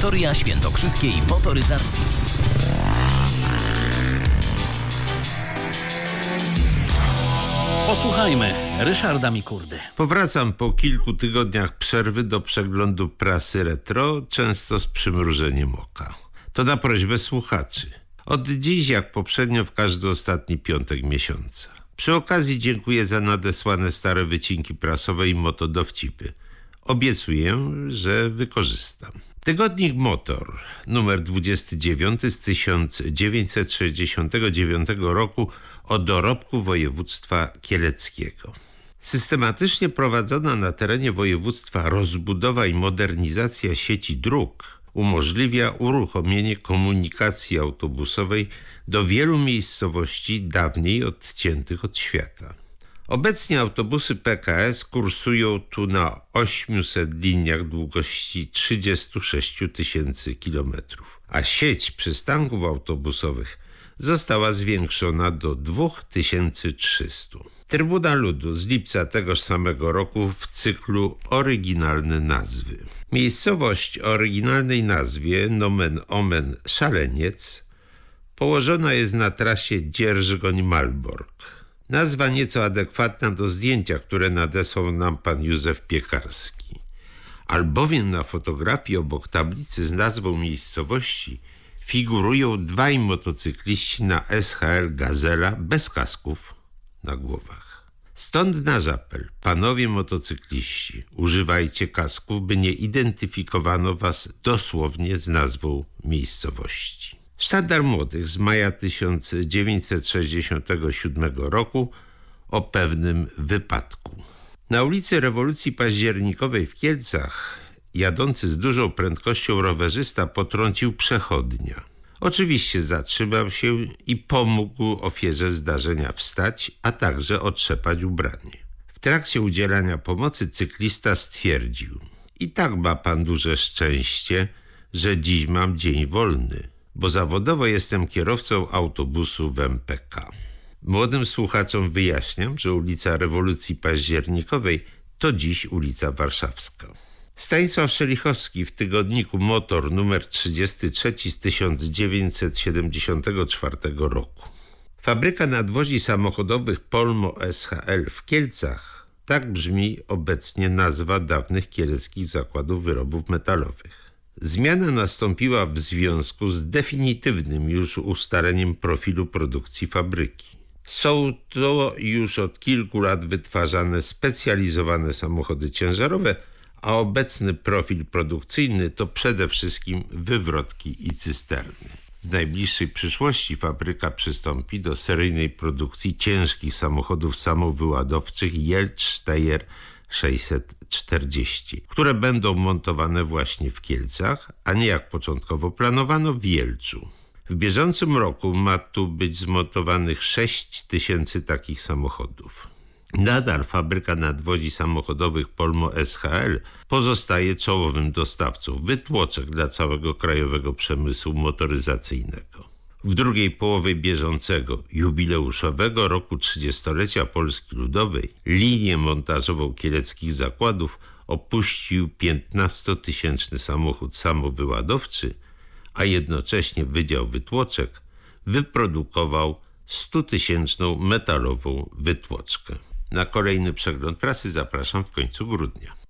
Historia świętokrzyskiej motoryzacji. Posłuchajmy Ryszarda Mikurdy. Powracam po kilku tygodniach przerwy do przeglądu prasy retro, często z przymrużeniem oka. To na prośbę słuchaczy. Od dziś, jak poprzednio, w każdy ostatni piątek miesiąca. Przy okazji dziękuję za nadesłane stare wycinki prasowe i motodowcipy. Obiecuję, że wykorzystam. Tygodnik Motor, numer 29 z 1969 roku o dorobku województwa kieleckiego. Systematycznie prowadzona na terenie województwa rozbudowa i modernizacja sieci dróg umożliwia uruchomienie komunikacji autobusowej do wielu miejscowości dawniej odciętych od świata. Obecnie autobusy PKS kursują tu na 800 liniach długości 36 000 kilometrów, a sieć przystanków autobusowych została zwiększona do 2300. Trybuna Ludu z lipca tegoż samego roku w cyklu Oryginalne nazwy. Miejscowość o oryginalnej nazwie nomen omen Szaleniec położona jest na trasie Dzierżgoń-Malbork. Nazwa nieco adekwatna do zdjęcia, które nadesłał nam pan Józef Piekarski. Albowiem na fotografii obok tablicy z nazwą miejscowości figurują dwaj motocykliści na SHL Gazela bez kasków na głowach. Stąd nasz apel. Panowie motocykliści, używajcie kasków, by nie identyfikowano was dosłownie z nazwą miejscowości. Sztandar Młodych z maja 1967 roku o pewnym wypadku. Na ulicy Rewolucji Październikowej w Kielcach jadący z dużą prędkością rowerzysta potrącił przechodnia. Oczywiście zatrzymał się i pomógł ofierze zdarzenia wstać, a także otrzepać ubranie. W trakcie udzielania pomocy cyklista stwierdził: i tak ma pan duże szczęście, że dziś mam dzień wolny, bo zawodowo jestem kierowcą autobusu w MPK. Młodym słuchaczom wyjaśniam, że ulica Rewolucji Październikowej to dziś ulica Warszawska. Stanisław Szelichowski w tygodniku Motor numer 33 z 1974 roku. Fabryka nadwozi samochodowych Polmo SHL w Kielcach. Tak brzmi obecnie nazwa dawnych kieleckich zakładów wyrobów metalowych. Zmiana nastąpiła w związku z definitywnym już ustaleniem profilu produkcji fabryki. Są to już od kilku lat wytwarzane specjalizowane samochody ciężarowe, a obecny profil produkcyjny to przede wszystkim wywrotki i cysterny. W najbliższej przyszłości fabryka przystąpi do seryjnej produkcji ciężkich samochodów samowyładowczych Jelcz-Steyr 640, które będą montowane właśnie w Kielcach, a nie jak początkowo planowano w Jelczu. W bieżącym roku ma tu być zmontowanych 6 000 takich samochodów. Nadal fabryka nadwozi samochodowych Polmo SHL pozostaje czołowym dostawcą wytłoczek dla całego krajowego przemysłu motoryzacyjnego. W drugiej połowie bieżącego, jubileuszowego roku 30-lecia Polski Ludowej linię montażową kieleckich zakładów opuścił 15-tysięczny samochód samowyładowczy, a jednocześnie Wydział Wytłoczek wyprodukował 100-tysięczną metalową wytłoczkę. Na kolejny przegląd prasy zapraszam w końcu grudnia.